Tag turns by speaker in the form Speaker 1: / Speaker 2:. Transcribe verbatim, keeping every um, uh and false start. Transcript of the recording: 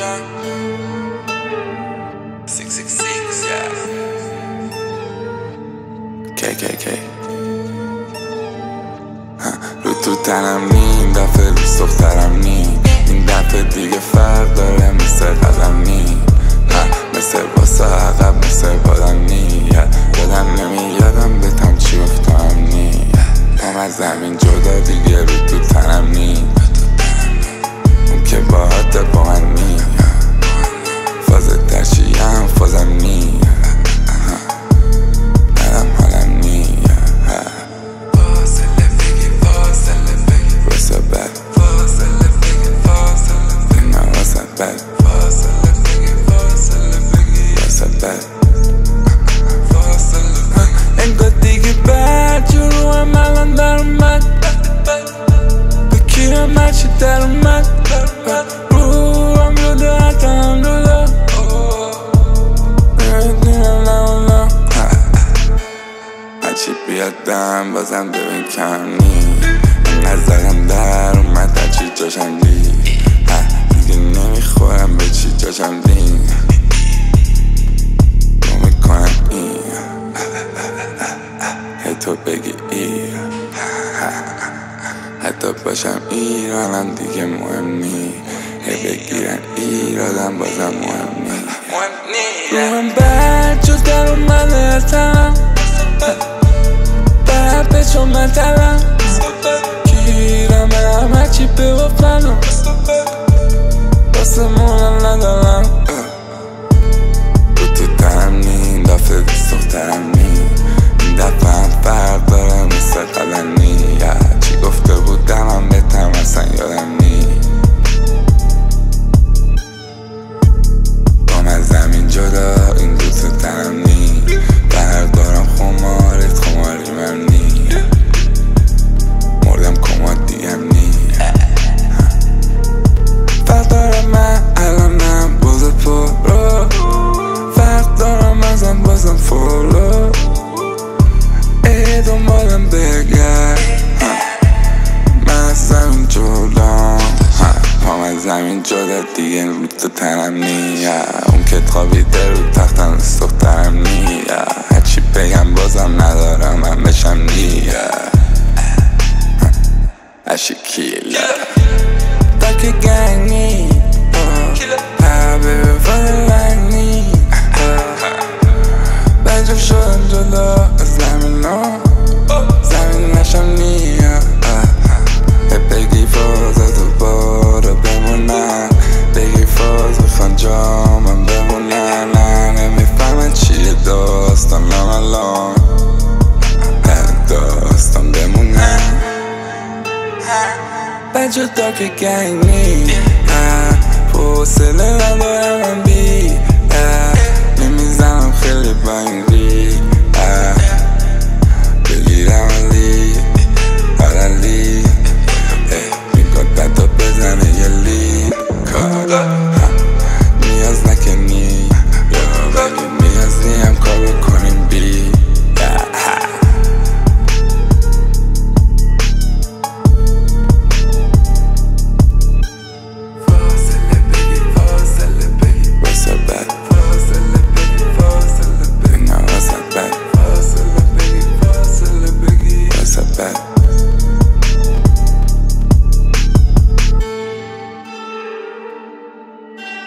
Speaker 1: John. six six six, yeah.
Speaker 2: کی کی کی رو تو تنم نی این دفعه دوست دخترم نی این دفعه دیگه فرق داره مثل قدم نی مثل واسه عقب مثل بادم نی یادم نمیادم بتم چی افتام نی هم از زمین جدا دیگه رو تو تنم نی اون که باهات با من نی فازت در چیم فازم نی نرم حالم نی واسه بد نه واسه بد واسه بد انگار دیگه بد جورو هم الان در اومد بکیرم هرچی در اومد رو هم روده حتی هم روده نمیدونم نمونا هرچی بیادم بازم ببین کم نی نظرم در اومد هرچی جاشم دی دیگه نمیخورم به چی جاشم دی رو میکنم این هی تو بگی ای حتی باشم ایرانم دیگه مهم نی هی بگیرن ایرادم بازم مهم نی روحم بد جز در اومده ازم بد به چون من تلم گیرم همه چی به وفنم واسه مونم ندارم رو تو تنم نی این دفعه دوست دخترم نی این دفعه هم فرق داره مثل قدم نی چی گفته بودم هم بهتم اصلا یادم نی بام از زمین جدا این دو تو تنم نی فرق دارم خماریت خماری من نی مردم کماد دیگم نی فرق دارم من الانم بازه پرو فرق دارم ازم بازم فولو ای دنبالم بگرد من از زمین جدا پام از زمین جدا دیگه رو تو تنم نی اون که خوابیده رو تختم دوست دخترم نی هرچی بگم بازم ندارم من بشم نی اشی کیله داکی گنگی پربه فلنگی بجب شدم جدا از زمین ها زمین نشم نی بگی فاز تو بارو بمونن بگی فاز بخوان جامم بمونن نه نمیفهمن چیه داستانم الان داستان بمونن بجو داکی گنگ نی حوصله ندارم من بی نمیزنم خیلی با این